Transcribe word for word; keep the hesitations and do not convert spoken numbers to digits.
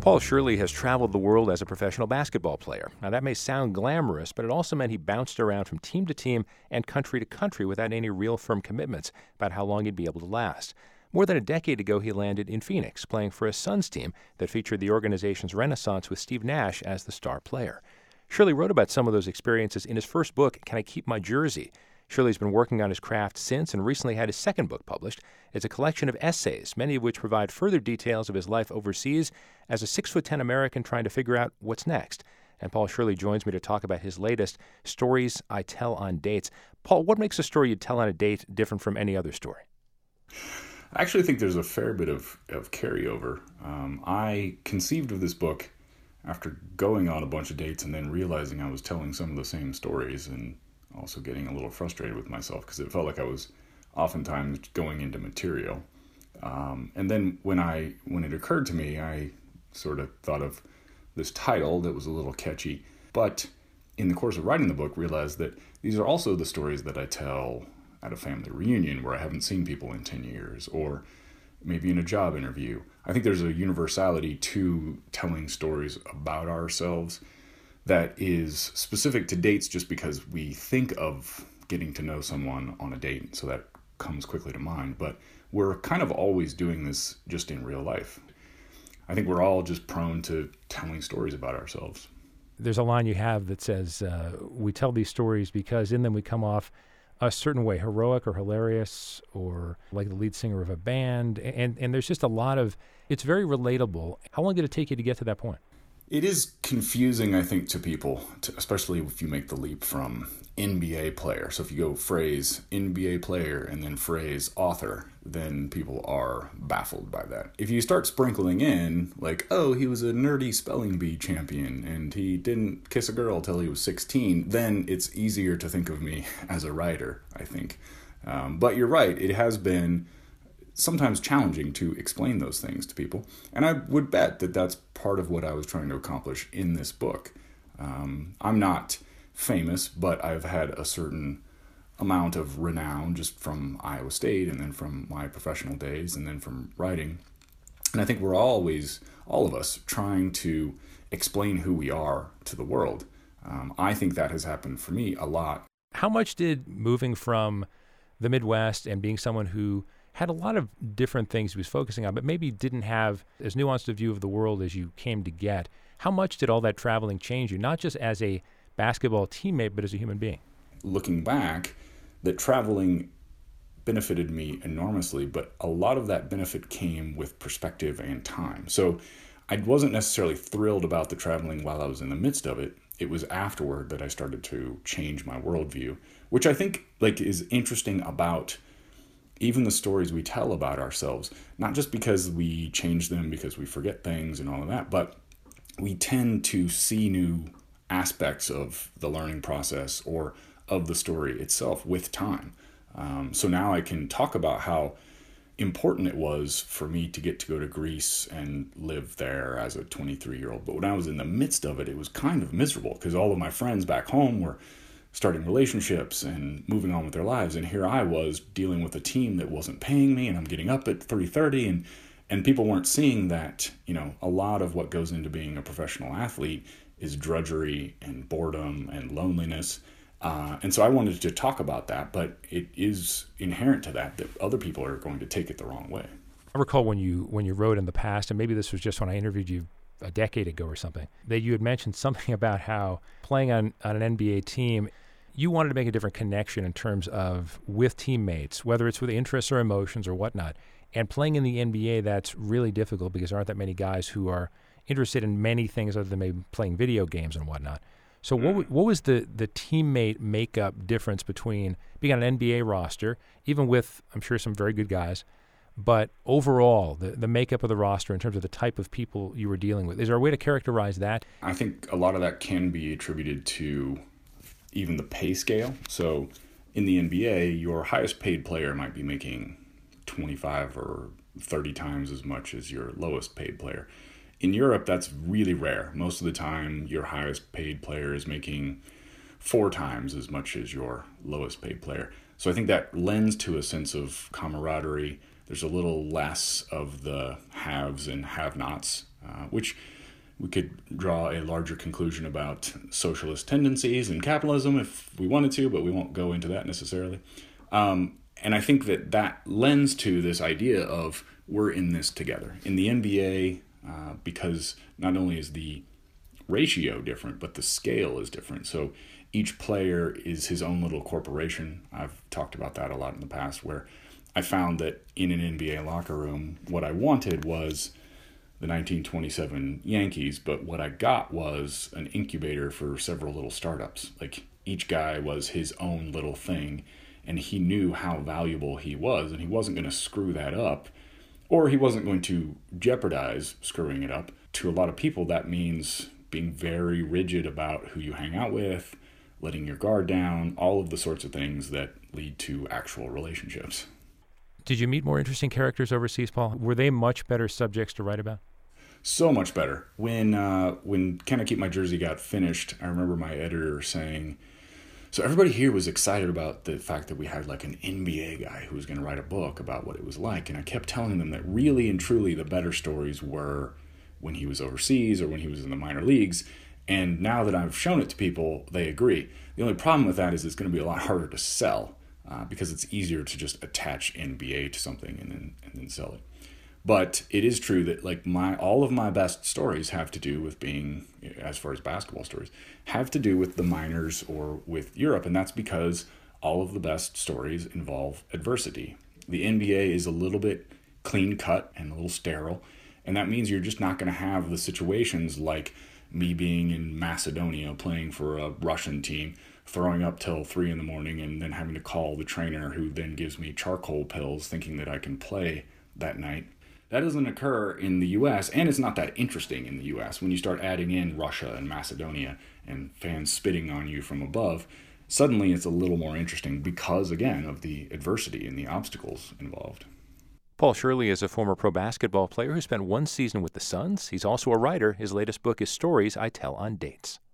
Paul Shirley has traveled the world as a professional basketball player. Now, that may sound glamorous, but it also meant he bounced around from team to team and country to country without any real firm commitments about how long he'd be able to last. More than a decade ago, he landed in Phoenix, playing for his Suns team that featured the organization's renaissance with Steve Nash as the star player. Shirley wrote about some of those experiences in his first book, Can I Keep My Jersey? Shirley's been working on his craft since and recently had his second book published. It's a collection of essays, many of which provide further details of his life overseas as a six foot ten American trying to figure out what's next. And Paul Shirley joins me to talk about his latest, Stories I Tell on Dates. Paul, what makes a story you tell on a date different from any other story? I actually think there's a fair bit of, of carryover. Um, I conceived of this book after going on a bunch of dates and then realizing I was telling some of the same stories and also getting a little frustrated with myself because it felt like I was oftentimes going into material. Um, and then when I when it occurred to me, I sort of thought of this title that was a little catchy. But in the course of writing the book, realized that these are also the stories that I tell at a family reunion where I haven't seen people in ten years, or maybe in a job interview. I think there's a universality to telling stories about ourselves that is specific to dates just because we think of getting to know someone on a date, so that comes quickly to mind. But we're kind of always doing this just in real life. I think we're all just prone to telling stories about ourselves. There's a line you have that says, uh, we tell these stories because in them we come off a certain way, heroic or hilarious or like the lead singer of a band. And, and there's just a lot of, it's very relatable. How long did it take you to get to that point? It is confusing, I think, to people, to, especially if you make the leap from N B A player. So if you go phrase N B A player and then phrase author, then people are baffled by that. If you start sprinkling in, like, oh, he was a nerdy spelling bee champion and he didn't kiss a girl till he was sixteen, then it's easier to think of me as a writer, I think. Um, but you're right, it has been sometimes challenging to explain those things to people. And I would bet that that's part of what I was trying to accomplish in this book. Um, I'm not famous, but I've had a certain amount of renown just from Iowa State and then from my professional days and then from writing. And I think we're always, all of us, trying to explain who we are to the world. Um, I think that has happened for me a lot. How much did moving from the Midwest and being someone who had a lot of different things he was focusing on, but maybe didn't have as nuanced a view of the world as you came to get. How much did all that traveling change you, not just as a basketball teammate, but as a human being? Looking back, that traveling benefited me enormously, but a lot of that benefit came with perspective and time. So I wasn't necessarily thrilled about the traveling while I was in the midst of it. It was afterward that I started to change my worldview, which I think like is interesting about even the stories we tell about ourselves, not just because we change them because we forget things and all of that, but we tend to see new aspects of the learning process or of the story itself with time. Um, so now I can talk about how important it was for me to get to go to Greece and live there as a twenty-three-year-old. But when I was in the midst of it, it was kind of miserable because all of my friends back home were starting relationships and moving on with their lives. And here I was dealing with a team that wasn't paying me, and I'm getting up at three thirty, and and people weren't seeing that, you know, a lot of what goes into being a professional athlete is drudgery and boredom and loneliness. Uh, and so I wanted to talk about that, but it is inherent to that that other people are going to take it the wrong way. I recall when you when you wrote in the past, and maybe this was just when I interviewed you a decade ago or something, that you had mentioned something about how playing on, on an N B A team, you wanted to make a different connection in terms of with teammates, whether it's with interests or emotions or whatnot. And playing in the N B A, that's really difficult because there aren't that many guys who are interested in many things other than maybe playing video games and whatnot. So what w- what was the, the teammate makeup difference between being on an N B A roster, even with, I'm sure, some very good guys, but overall, the, the makeup of the roster in terms of the type of people you were dealing with? Is there a way to characterize that? I think a lot of that can be attributed to even the pay scale. So in the N B A, your highest paid player might be making twenty-five or thirty times as much as your lowest paid player. In Europe, that's really rare. Most of the time, your highest paid player is making four times as much as your lowest paid player. So I think that lends to a sense of camaraderie. There's a little less of the haves and have-nots, uh, which We could draw a larger conclusion about socialist tendencies and capitalism if we wanted to, but we won't go into that necessarily. Um, and I think that that lends to this idea of we're in this together. In the N B A, uh, because not only is the ratio different, but the scale is different. So each player is his own little corporation. I've talked about that a lot in the past, where I found that in an N B A locker room, what I wanted was the nineteen twenty-seven Yankees, but what I got was an incubator for several little startups. Like, each guy was his own little thing, and he knew how valuable he was, and he wasn't going to screw that up, or he wasn't going to jeopardize screwing it up. To a lot of people, that means being very rigid about who you hang out with, letting your guard down, all of the sorts of things that lead to actual relationships. Did you meet more interesting characters overseas, Paul? Were they much better subjects to write about? So much better. When uh, when Can I Keep My Jersey got finished, I remember my editor saying, so everybody here was excited about the fact that we had like an N B A guy who was going to write a book about what it was like. And I kept telling them that really and truly the better stories were when he was overseas or when he was in the minor leagues. And now that I've shown it to people, they agree. The only problem with that is it's going to be a lot harder to sell uh, because it's easier to just attach N B A to something and then and then sell it. But it is true that like my all of my best stories have to do with being, as far as basketball stories, have to do with the minors or with Europe. And that's because all of the best stories involve adversity. The N B A is a little bit clean cut and a little sterile. And that means you're just not going to have the situations like me being in Macedonia playing for a Russian team, throwing up till three in the morning and then having to call the trainer who then gives me charcoal pills thinking that I can play that night. That doesn't occur in the U S, and it's not that interesting in the U S. When you start adding in Russia and Macedonia and fans spitting on you from above, suddenly it's a little more interesting because, again, of the adversity and the obstacles involved. Paul Shirley is a former pro basketball player who spent one season with the Suns. He's also a writer. His latest book is Stories I Tell on Dates.